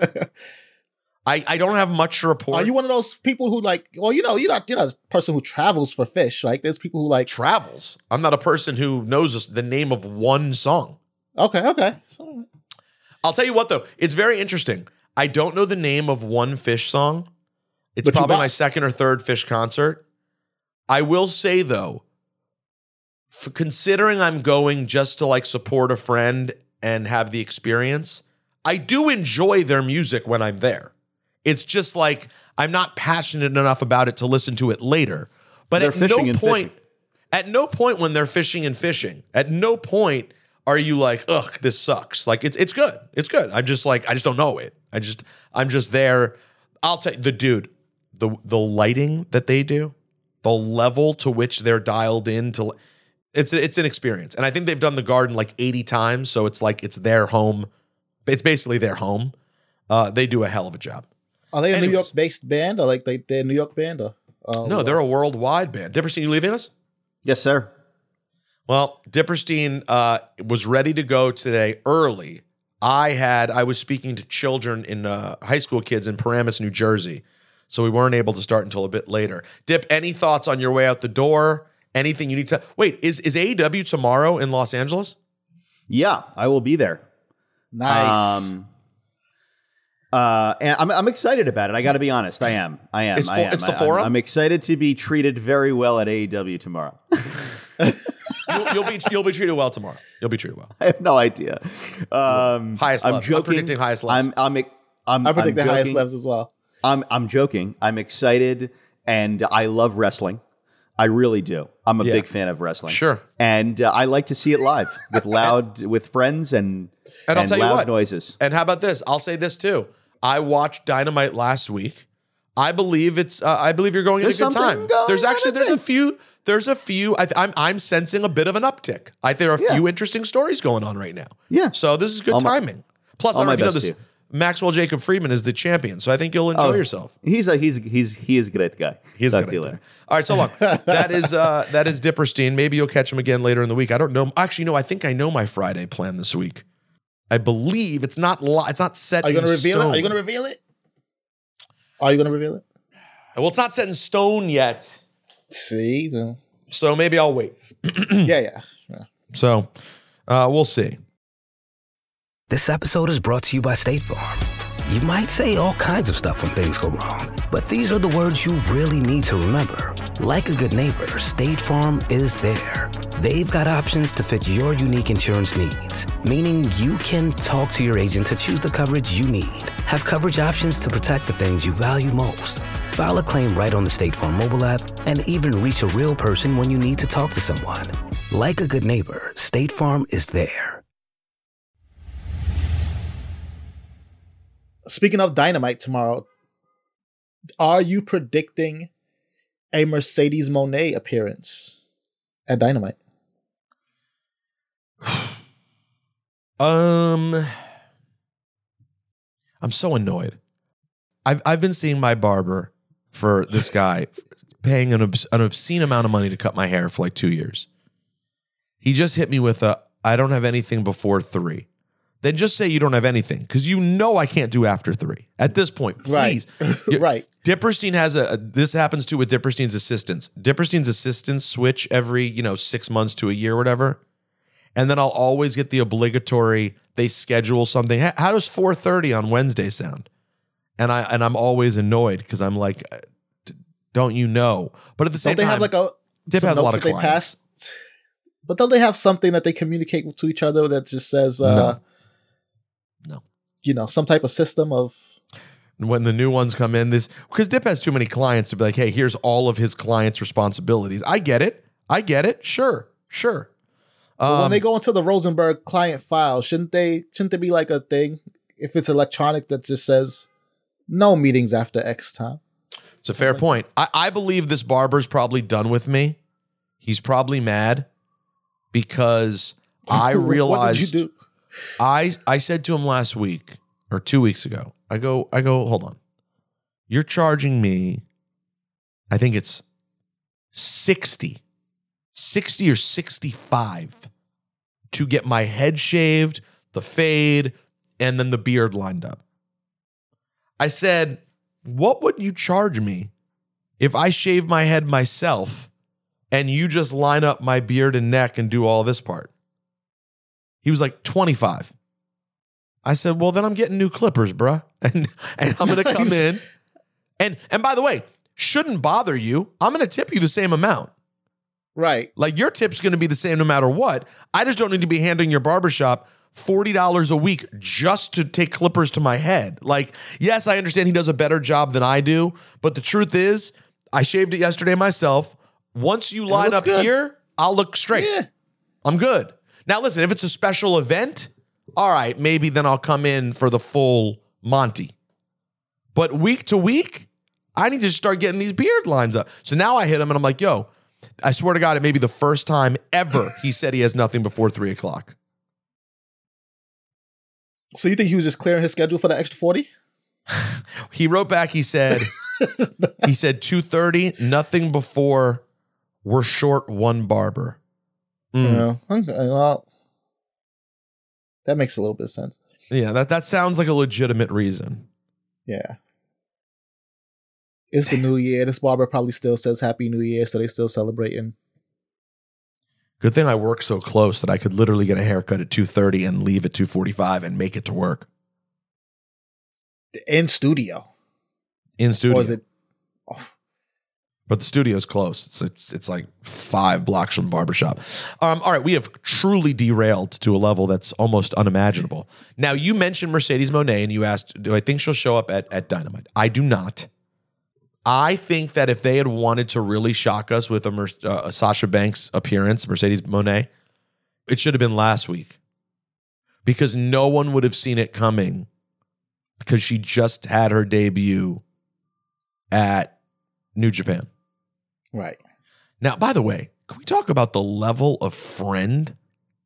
I, I don't have much to report. Are you one of those people who like? Well, you know, you're not you're not a person who travels for fish. Like, there's people who like. travels? I'm not a person who knows the name of one song. Okay, okay. I'll tell you what though, it's very interesting. I don't know the name of one fish song. It's But you probably bought- my second or third fish concert. I will say though, for considering I'm going just to like support a friend and have the experience, I do enjoy their music when I'm there. It's just like I'm not passionate enough about it to listen to it later. But They're at fishing no and point, fishing. at no point when they're fishing and fishing, at no point are you like, ugh, this sucks. Like it's it's good. It's good. I'm just like, I just don't know it. I just I'm just there. I'll tell you, the dude, the the lighting that they do, the level to which they're dialed in to it's it's an experience. And I think they've done the Garden like eighty times. So it's like it's their home. It's basically their home. Uh, they do a hell of a job. Are they a New Anyways. York based band or like they they're a New York band or? Uh, No, they're a worldwide band. Dipperstein, you leaving us? Yes, sir. Well, Dipperstein uh, was ready to go today early. I had I was speaking to children in uh, high school kids in Paramus, New Jersey, so we weren't able to start until a bit later. Dip, any thoughts on your way out the door? Anything you need to wait? Is is A E W tomorrow in Los Angeles? Yeah, I will be there. Nice. Um, uh, and I'm I'm excited about it. I got to be honest. I am. I am. It's I for- am. it's the I- forum? I'm, I'm excited to be treated very well at A E W tomorrow. You'll, you'll be you'll be treated well tomorrow. You'll be treated well. I have no idea. Um, Highest I'm levels. I'm joking. predicting highest levels. I'm I'm I'm I predict I'm the highest joking. levels as well. I'm I'm joking. I'm excited, and I love wrestling. I really do. I'm a Yeah. big fan of wrestling. Sure. And uh, I like to see it live with loud with friends and And I'll tell you loud what. noises. And how about this? I'll say this too. I watched Dynamite last week. I believe it's. Uh, I believe you're going There's at a good something time. going There's on, actually I there's a think. few. There's a few. I, I'm I'm sensing a bit of an uptick. I there are a Yeah. few interesting stories going on right now. Yeah. So this is good All my- timing. Plus, I all don't know my if you know best this. to you. Maxwell Jacob Friedman is the champion, so I think you'll enjoy Oh, yourself. He's a he's he's he is a great guy. He's Talk good to you at later. that. All right, so long. that is uh, that is Dipperstein. Maybe you'll catch him again later in the week. I don't know. Actually, no. I think I know my Friday plan this week. I believe it's not. Li- it's not set. Are you in going to reveal it? stone. Are you going to reveal it? Are you going to reveal it? Well, it's not set in stone yet, See, so, so maybe I'll wait. yeah, yeah, yeah. So uh, we'll see. This episode is brought to you by State Farm. You might say all kinds of stuff when things go wrong, but these are the words you really need to remember. Like a good neighbor, State Farm is there. They've got options to fit your unique insurance needs, meaning you can talk to your agent to choose the coverage you need. Have coverage options to protect the things you value most. File a claim right on the State Farm mobile app and even reach a real person when you need to talk to someone. Like a good neighbor, State Farm is there. Speaking of Dynamite tomorrow, are you predicting a Mercedes Moné appearance at Dynamite? Um, I'm so annoyed. I've I've been seeing my barber for this guy, paying an, obs- an obscene amount of money to cut my hair for like two years. He just hit me with a, I don't have anything before three. Then just say you don't have anything, because you know I can't do after three. At this point, please. Right. right. Dipperstein has a, this happens too with Dipperstein's assistants. Dipperstein's assistants switch every, you know, six months to a year or whatever. And then I'll always get the obligatory, they schedule something. How, how does four thirty on Wednesday sound? And I and I'm always annoyed because I'm like, don't you know? But at the same don't they time, have like a Dip has a lot of they clients. pass, but don't they have something that they communicate to each other that just says, uh, No. No. you know, some type of system of when the new ones come in, this because Dip has too many clients to be like, hey, here's all of his clients' responsibilities. I get it. I get it. Sure, sure. But Um, when they go into the Rosenberg client file, shouldn't they? Shouldn't there be like a thing if it's electronic that just says no meetings after X time? It's a fair point. I, I believe this barber's probably done with me. He's probably mad because I realized what did you do? I I said to him last week or two weeks ago. I go I go hold on. You're charging me. I think it's sixty. sixty or sixty-five to get my head shaved, the fade, and then the beard lined up. I said, what would you charge me if I shave my head myself and you just line up my beard and neck and do all this part? He was like, twenty-five. I said, well, then I'm getting new clippers, bruh. And, and I'm going to come in. And, and by the way, shouldn't bother you. I'm going to tip you the same amount. Right. Like your tip's going to be the same no matter what. I just don't need to be handing your barbershop forty dollars a week just to take clippers to my head. Like, yes, I understand he does a better job than I do, but the truth is, I shaved it yesterday myself. Once you line up good. here, I'll look straight. Yeah. I'm good. Now, listen, if it's a special event, all right, maybe then I'll come in for the full Monty. But week to week, I need to start getting these beard lines up. So now I hit him and I'm like, yo, I swear to God, it may be the first time ever he said he has nothing before three o'clock. So you think he was just clearing his schedule for the extra forty? He wrote back, he said, he said two thirty, nothing before we're short one barber. Mm. Yeah. Okay, well, that makes a little bit of sense. Yeah, that, that sounds like a legitimate reason. Yeah. It's the new year. This barber probably still says Happy New Year, so they still celebrating. Good thing I work so close that I could literally get a haircut at two thirty and leave at two forty-five and make it to work. In studio. In studio. Or is it? Oh. But the studio's close. It's, it's it's like five blocks from barbershop. Um, all right, we have truly derailed to a level that's almost unimaginable. Now, you mentioned Mercedes Moné and you asked, do I think she'll show up at, at Dynamite? I do not. I think that if they had wanted to really shock us with a, Mer- uh, a Sasha Banks appearance, Mercedes Moné, it should have been last week. Because no one would have seen it coming because she just had her debut at New Japan. Right. Now, by the way, can we talk about the level of friend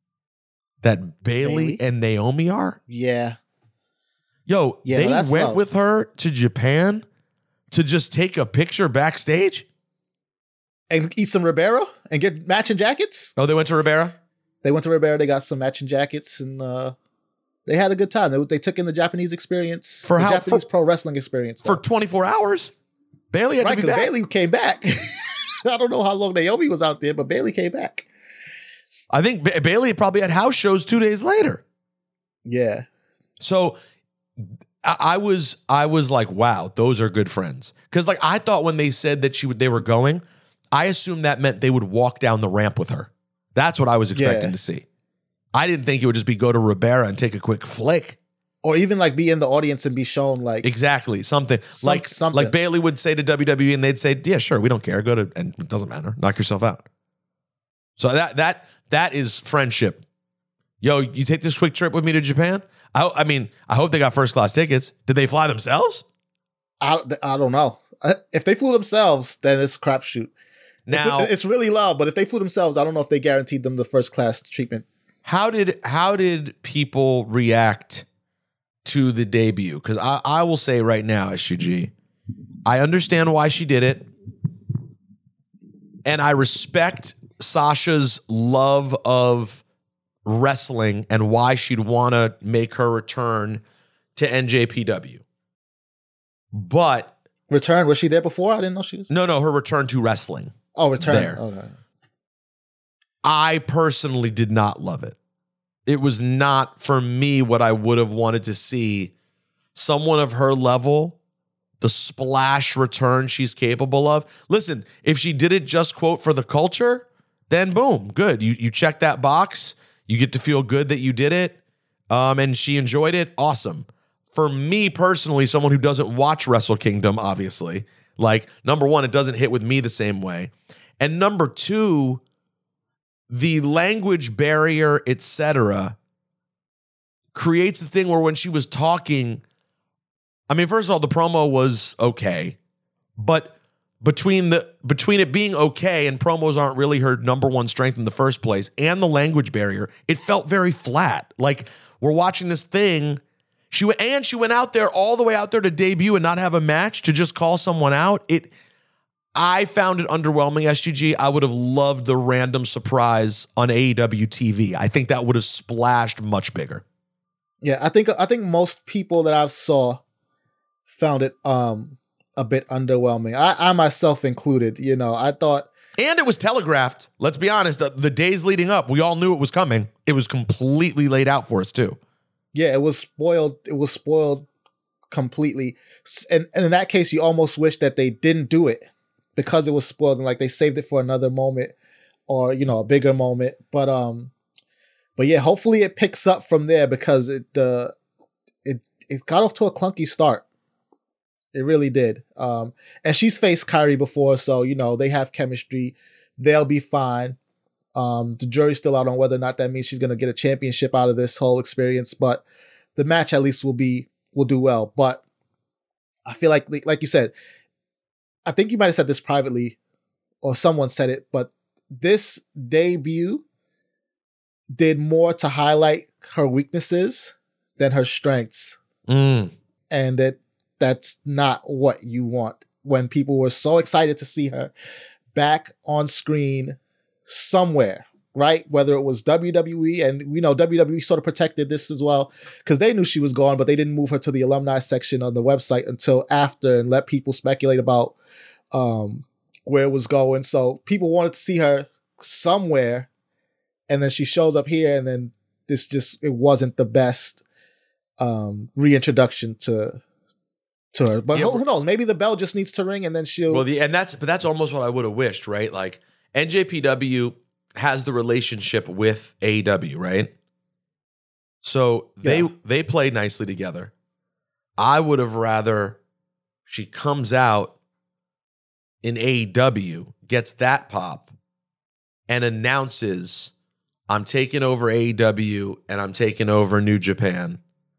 that Bailey, Bailey? and Naomi are? Yeah. Yo, Yeah, they no, that's went love. with her to Japan to just take a picture backstage? And eat some Ribera and get matching jackets. Oh, they went to Ribera? They went to Ribera. They got some matching jackets and uh, they had a good time. They, they took in the Japanese experience. For the how- Japanese for- pro wrestling experience. For though. twenty-four hours? Bailey had Right, to be because back. Bailey came back. I don't know how long Naomi was out there, but Bailey came back. I think ba- Bailey probably had house shows two days later. Yeah. So I, I was I was like, wow, those are good friends. Because like I thought when they said that she would they were going, I assumed that meant they would walk down the ramp with her. That's what I was expecting Yeah. to see. I didn't think it would just be go to Ribera and take a quick flick. Or even like be in the audience and be shown like Exactly. Something Some- like something. like Bailey would say to W W E and they'd say, yeah, sure, we don't care. Go to and it doesn't matter. Knock yourself out. So that that that is friendship. Yo, you take this quick trip with me to Japan? I, I mean, I hope they got first class tickets. Did they fly themselves? I, I don't know. If they flew themselves, then it's a crapshoot. Now, It's really love, but if they flew themselves, I don't know if they guaranteed them the first class treatment. how did how did people react to the debut, because I, I will say right now, S G G, I understand why she did it. And I respect Sasha's love of wrestling and why she'd want to make her return to N J P W. But return, was she there before? I didn't know she was. No, no, her return to wrestling. Oh, return. There. Okay. I personally did not love it. It was not, for me, what I would have wanted to see. Someone of her level, the splash return she's capable of. Listen, if she did it just, quote, for the culture, then boom, good. You you check that box. You get to feel good that you did it. Um, and she enjoyed it. Awesome. For me personally, someone who doesn't watch Wrestle Kingdom, obviously, like, number one, it doesn't hit with me the same way. And number two, the language barrier, et cetera, creates the thing where when she was talking, I mean, first of all, the promo was okay, but between the between it being okay and promos aren't really her number one strength in the first place, and the language barrier, it felt very flat. Like, we're watching this thing. She went, and she went out there all the way out there to debut and not have a match, to just call someone out. It, I found it underwhelming, S G G. I would have loved the random surprise on A E W T V. I think that would have splashed much bigger. Yeah, I think I think most people that I saw found it um a bit underwhelming. I, I myself included. You know, I thought, and it was telegraphed. Let's be honest. The, the days leading up, we all knew it was coming. It was completely laid out for us too. Yeah, it was spoiled. It was spoiled completely. And, and in that case, you almost wish that they didn't do it because it was spoiled and like they saved it for another moment or, you know, a bigger moment. But um, but yeah, hopefully it picks up from there because it uh, it it got off to a clunky start. It really did. Um, and she's faced Kairi before, so you know they have chemistry. They'll be fine. Um, the jury's still out on whether or not that means she's going to get a championship out of this whole experience, but the match at least will be will do well. But I feel like, like you said, I think you might have said this privately, or someone said it, but this debut did more to highlight her weaknesses than her strengths, mm. and that that's not what you want when people were so excited to see her back on screen somewhere, right? Whether it was W W E, and we know W W E sort of protected this as well because they knew she was gone, but they didn't move her to the alumni section on the website until after and let people speculate about um, where it was going. So people wanted to see her somewhere, and then she shows up here, and then this just, it wasn't the best um, reintroduction to to her. But yeah, who, who knows? Maybe the bell just needs to ring, and then she'll. Well, the and that's but that's almost what I would have wished, right? Like, N J P W has the relationship with A E W, right? So they yeah. they play nicely together. I would have rather she comes out in A E W, gets that pop, and announces, I'm taking over A E W and I'm taking over New Japan.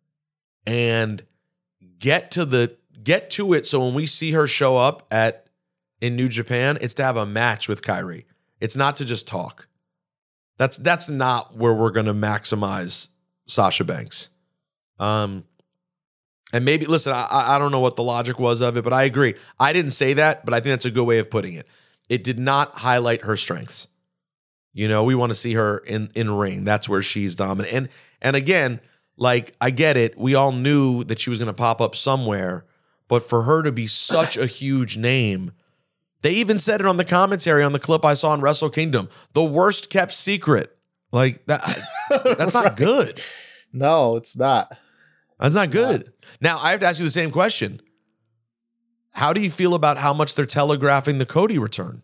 And get to the get to it so when we see her show up at in New Japan, it's to have a match with Kairi. It's not to just talk. That's that's not where we're going to maximize Sasha Banks. Um, and maybe, listen, I, I don't know what the logic was of it, but I agree. I didn't say that, but I think that's a good way of putting it. It did not highlight her strengths. You know, we want to see her in, in ring. That's where she's dominant. And, and again, like, I get it. We all knew that she was going to pop up somewhere, but for her to be such a huge name, they even said it on the commentary on the clip I saw on Wrestle Kingdom. The worst kept secret. Like, that. That's not right. good. No, it's not. That's not it's good. Not. Now, I have to ask you the same question. How do you feel about how much they're telegraphing the Cody return?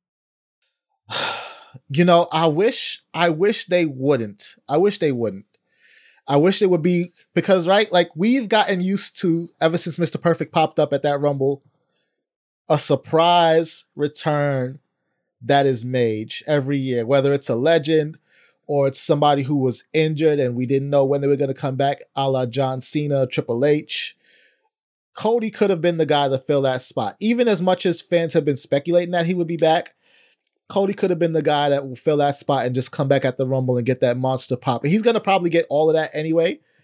You know, I wish, I wish they wouldn't. I wish they wouldn't. I wish it would be, because, right, like, we've gotten used to, ever since Mister Perfect popped up at that Rumble, a surprise return that is made every year, whether it's a legend or it's somebody who was injured and we didn't know when they were going to come back, a la John Cena, Triple H. Cody could have been the guy to fill that spot. Even as much as fans have been speculating that he would be back, Cody could have been the guy that will fill that spot and just come back at the Rumble and get that monster pop. And he's going to probably get all of that anyway.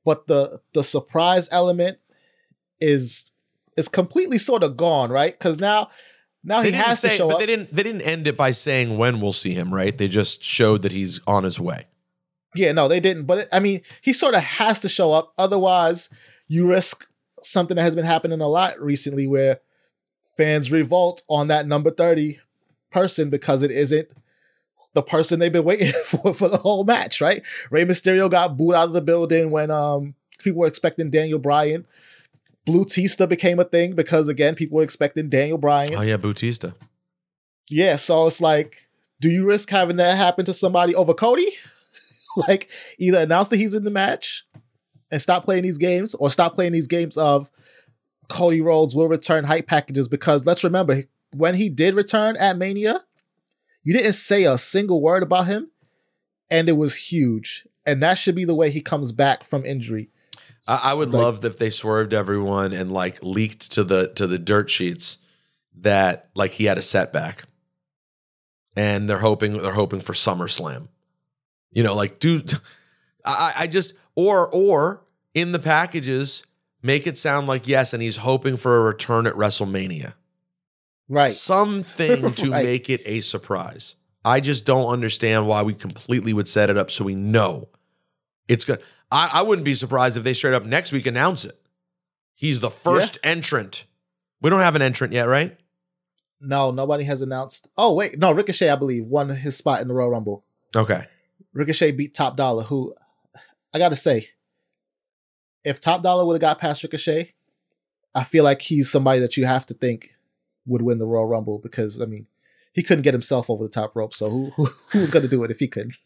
but the the surprise element is is completely sort of gone, right? Because now now They he didn't has say, to show but up. they didn't. They didn't end it by saying when we'll see him, right? They just showed that he's on his way. Yeah, no, they didn't. But it, I mean, he sort of has to show up. Otherwise, you risk something that has been happening a lot recently where fans revolt on that number thirty person because it isn't the person they've been waiting for for the whole match, right? Rey Mysterio got booed out of the building when um people were expecting Daniel Bryan. Blutista became a thing because, again, people were expecting Daniel Bryan. Oh, yeah, Bautista. Yeah, so it's like, do you risk having that happen to somebody over Cody? Like, either announce that he's in the match and stop playing these games, or stop playing these games of Cody Rhodes will return hype packages. Because let's remember, when he did return at Mania, you didn't say a single word about him, and it was huge. And that should be the way he comes back from injury. I, I would Like- love if they swerved everyone and like leaked to the to the dirt sheets that like he had a setback, and they're hoping they're hoping for SummerSlam. You know, like, dude, I, I just or or in the packages make it sound like yes, and he's hoping for a return at WrestleMania. Right. Something to Right. make it a surprise. I just don't understand why we completely would set it up so we know it's good. I, I wouldn't be surprised if they straight up next week announce it. He's the first entrant. We don't have an entrant yet, right? No, nobody has announced. Oh, wait. No, Ricochet, I believe, won his spot in the Royal Rumble. Okay. Ricochet beat Top Dollar, who, I got to say, if Top Dollar would have got past Ricochet, I feel like he's somebody that you have to think would win the Royal Rumble because, I mean, he couldn't get himself over the top rope. So who who, who was going to do it if he couldn't?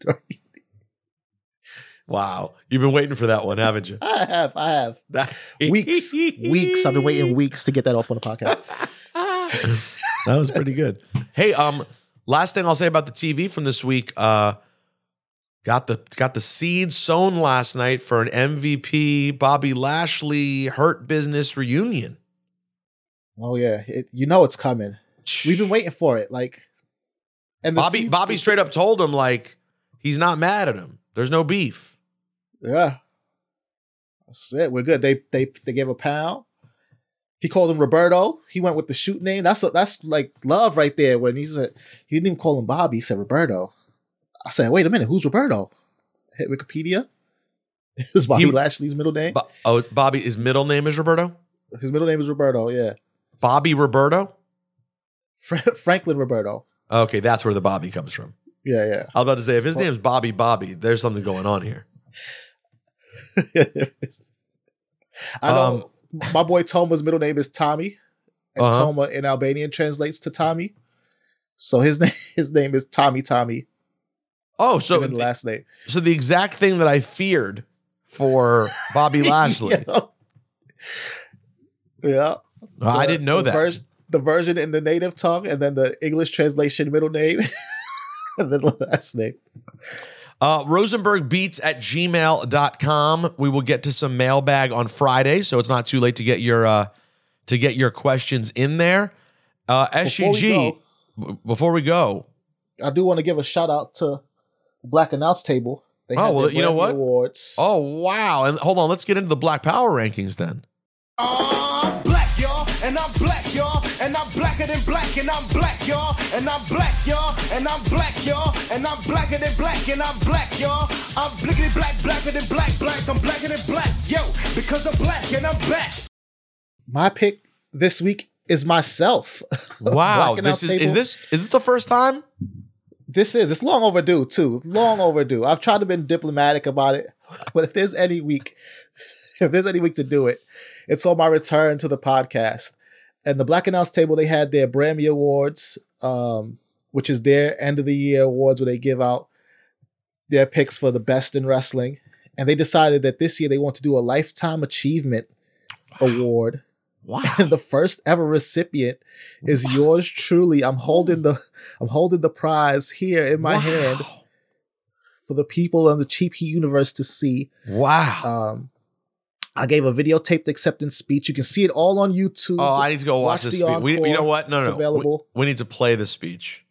Wow. You've been waiting for that one, haven't you? I have. I have. Weeks. Weeks. I've been waiting weeks to get that off on the podcast. That was pretty good. Hey, um, last thing I'll say about the T V from this week, uh, got the got the seed sown last night for an M V P Bobby Lashley Hurt Business reunion. Oh, yeah. It, you know it's coming. We've been waiting for it. Like, and the Bobby seeds- Bobby straight up told him like he's not mad at him. There's no beef. Yeah. That's it. We're good. They they they gave a pound. He called him Roberto. He went with the shoot name. That's a, that's like love right there. When he said he didn't even call him Bobby, he said Roberto. I said, wait a minute, who's Roberto? Hit Wikipedia. Is Bobby He- Lashley's middle name? Bo- oh, Bobby, his middle name is Roberto? His middle name is Roberto. Yeah, Bobby Roberto? Fra- Franklin Roberto. Okay, that's where the Bobby comes from. Yeah, yeah. I was about to say, if his name's Bobby Bobby, there's something going on here. I know my boy Toma's middle name is Tommy, and Uh-huh. Toma in Albanian translates to Tommy. So his name his name is Tommy Tommy. Oh, so and then the last name. So the exact thing that I feared for Bobby Lashley. yeah. Yeah. Oh, I The- didn't know the that. vers- the version in the native tongue, and then the English translation middle name, and then the last name. Uh, Rosenberg Beats at gmail dot com. We will get to some mailbag on Friday, so it's not too late to get your uh, to get your questions in there. Uh, S G G, Before we b- before we go, I do want to give a shout out to Black Announce Table. They Oh, had well, their you know Grammy what? Awards. Oh, wow. And hold on, let's get into the Black Power rankings then. I'm black, y'all, and I'm black, y'all, and I'm blacker than black, and I'm black, y'all, and I'm black, y'all, and I'm black, y'all, and I'm blacker than black, and I'm black, y'all. I'm blickety black, blacker than black, black, I'm blacker than black, yo, because I'm black and I'm back. My pick this week is myself. Wow. Black Announce This is, is Table. this is this the first time? This is. It's long overdue, too. Long overdue. I've tried to be diplomatic about it, but if there's any week, if there's any week to do it, it's on my return to the podcast. And the Black Announce Table, they had their Grammy Awards, um, which is their end of the year awards where they give out their picks for the best in wrestling. And they decided that this year they want to do a Lifetime Achievement Award. Wow. And the first ever recipient is yours truly. I'm holding the I'm holding the prize here in my Wow. hand for the people on the Cheap Heat universe to see. Wow. Um I gave a videotaped acceptance speech. You can see it all on YouTube. Oh, I need to go watch, this the speech. We, you know encore. what? No, It's no. We, available. we need to play the speech.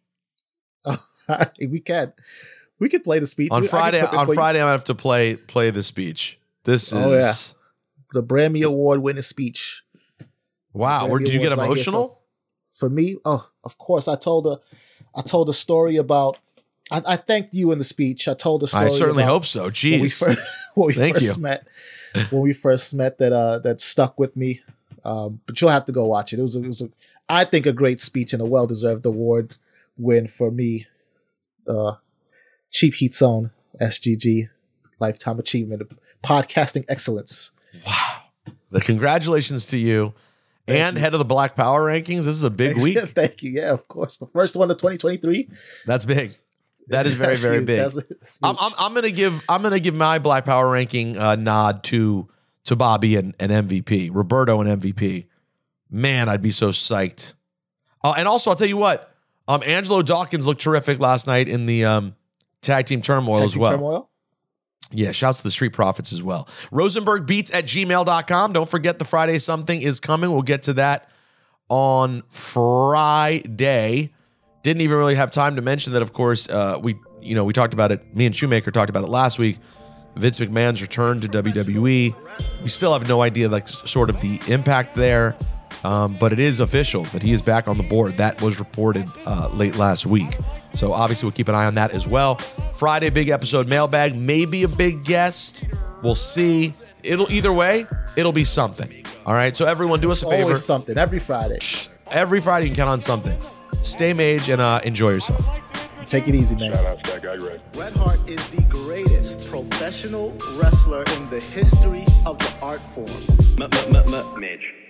we can. We can play the speech. On I can Friday, clip it on for you. Friday, I'm gonna have to play play the speech. This is. Oh yeah, the Grammy Award winning speech. Wow, where did you get emotional? Right. So for me, oh, of course, I told a, I told a story about. I, I thanked you in the speech. I told a story. I certainly about hope so. Jeez, when we first, when we Thank first you. met, when we first met, that uh, that stuck with me. Um, but you'll have to go watch it. It was, a, it was, a, I think, a great speech and a well deserved award win for me. Uh, Cheap Heat's own S G G Lifetime Achievement of Podcasting Excellence. Wow! The congratulations to you. Thank and you. head of the Black Power rankings. This is a big Thanks. week. Thank you. Yeah, of course. The first one of twenty twenty-three. That's big. That is very, That's very huge. big. That's- that's I'm, I'm, I'm gonna give I'm gonna give my Black Power ranking uh, nod to to Bobby and, and M V P, Roberto and M V P. Man, I'd be so psyched. Uh, and also, I'll tell you what, um, Angelo Dawkins looked terrific last night in the um, tag team turmoil Tag as Team well. Turmoil? Yeah, shouts to the Street Profits as well. Rosenberg Beats at gmail dot com. Don't forget the Friday something is coming. We'll get to that on Friday. Didn't even really have time to mention that, of course, uh, we you know we talked about it. Me and Shoemaker talked about it last week. Vince McMahon's return to W W E. We still have no idea, like, sort of the impact there, um, but it is official that he is back on the board. That was reported uh, late last week. So obviously we'll keep an eye on that as well. Friday, big episode mailbag, maybe a big guest. We'll see. It'll either way, it'll be something. All right. So everyone, do us It's a favor. always something. Every Friday. Every Friday you can count on something. Stay mage and uh, enjoy yourself. Take it easy, man. Shout out to that guy, Greg. Bret Hart is the greatest professional wrestler in the history of the art form. Midge.